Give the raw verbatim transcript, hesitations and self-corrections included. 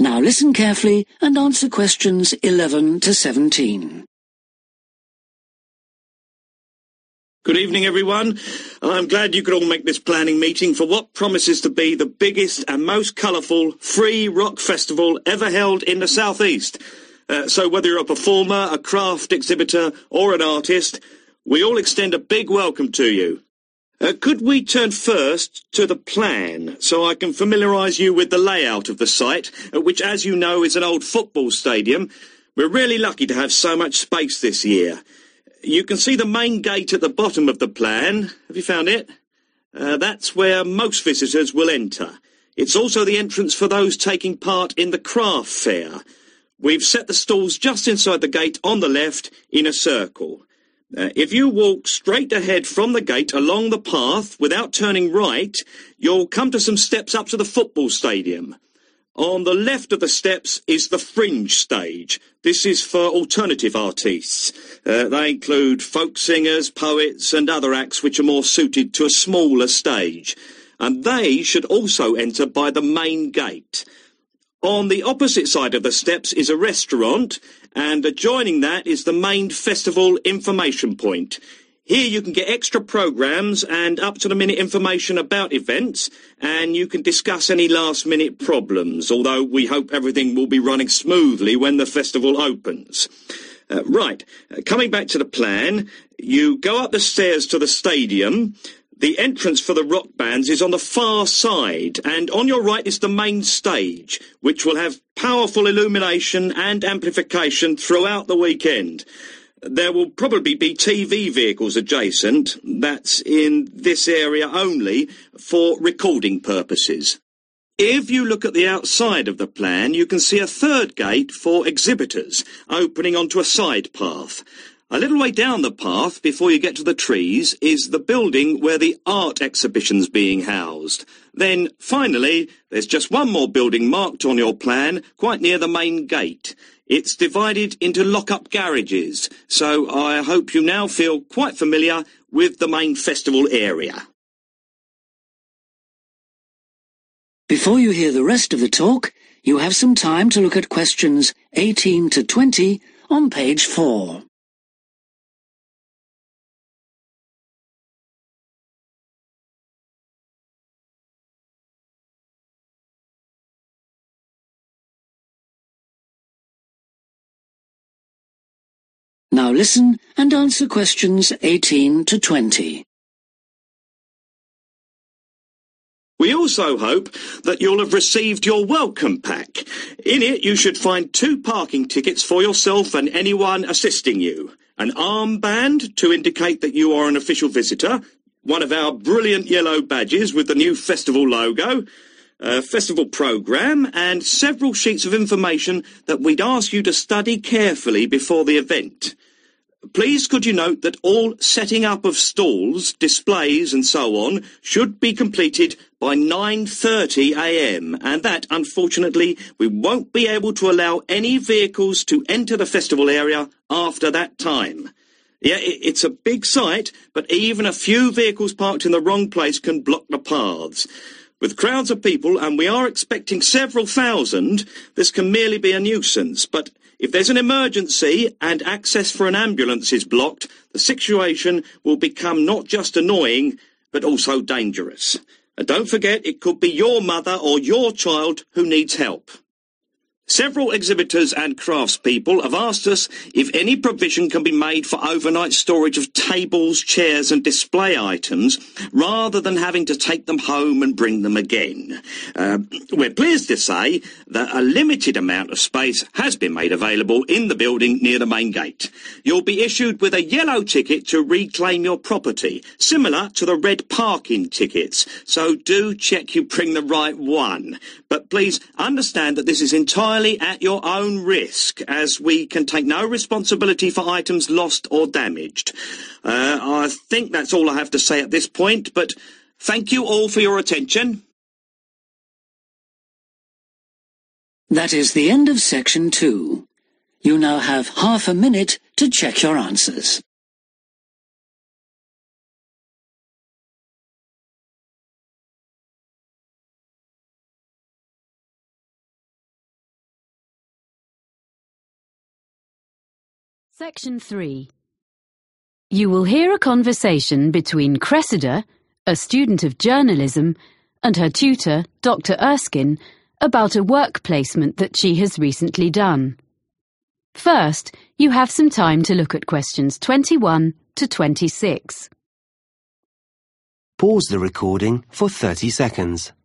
Now listen carefully and answer questions eleven to seventeen. Good evening, everyone. I'm glad you could all make this planning meeting for what promises to be the biggest and most colourful free rock festival ever held in the South East. Uh, so whether you're a performer, a craft exhibitor or an artist, we all extend a big welcome to you. Uh, could we turn first to the plan so I can familiarise you with the layout of the site, uh, which, as you know, is an old football stadium. We're really lucky to have so much space this year. You can see the main gate at the bottom of the plan. Have you found it? Uh, that's where most visitors will enter. It's also the entrance for those taking part in the craft fair. We've set the stalls just inside the gate on the left in a circle. Uh, if you walk straight ahead from the gate along the path without turning right, you'll come to some steps up to the football stadium. On the left of the steps is the fringe stage. This is for alternative artists. Uh, they include folk singers, poets and other acts which are more suited to a smaller stage. And they should also enter by the main gate. On the opposite side of the steps is a restaurant, and adjoining that is the main festival information point. Here you can get extra programmes and up-to-the-minute information about events, and you can discuss any last-minute problems, although we hope everything will be running smoothly when the festival opens. Uh, right, uh, coming back to the plan, you go up the stairs to the stadium. The entrance for the rock bands is on the far side, and on your right is the main stage, which will have powerful illumination and amplification throughout the weekend. There will probably be T V vehicles adjacent, that's in this area only, for recording purposes. If you look at the outside of the plan, you can see a third gate for exhibitors, opening onto a side path. A little way down the path, before you get to the trees, is the building where the art exhibition's being housed. Then, finally, there's just one more building marked on your plan, quite near the main gate. It's divided into lock-up garages, so I hope you now feel quite familiar with the main festival area. Before you hear the rest of the talk, you have some time to look at questions eighteen to twenty on page four. Now listen and answer questions eighteen to twenty. We also hope that you'll have received your welcome pack. In it you should find two parking tickets for yourself and anyone assisting you, an armband to indicate that you are an official visitor, one of our brilliant yellow badges with the new festival logo, a festival programme, and several sheets of information that we'd ask you to study carefully before the event. Please could you note that all setting up of stalls, displays and so on should be completed by nine thirty a m and that, unfortunately, we won't be able to allow any vehicles to enter the festival area after that time. Yeah, it's a big site, but even a few vehicles parked in the wrong place can block the paths. With crowds of people, and we are expecting several thousand, this can merely be a nuisance, but if there's an emergency and access for an ambulance is blocked, the situation will become not just annoying, but also dangerous. And don't forget, it could be your mother or your child who needs help. Several exhibitors and craftspeople have asked us if any provision can be made for overnight storage of tables, chairs and display items, rather than having to take them home and bring them again. Uh, we're pleased to say that a limited amount of space has been made available in the building near the main gate. You'll be issued with a yellow ticket to reclaim your property, similar to the red parking tickets, so do check you bring the right one. But please understand that this is entirely at your own risk, as we can take no responsibility for items lost or damaged. Uh, I think that's all I have to say at this point, but thank you all for your attention. That is the end of section two. You now have half a minute to check your answers. Section three. You will hear a conversation between Cressida, a student of journalism, and her tutor, Doctor Erskine, about a work placement that she has recently done. First, you have some time to look at questions twenty-one to twenty-six. Pause the recording for thirty seconds.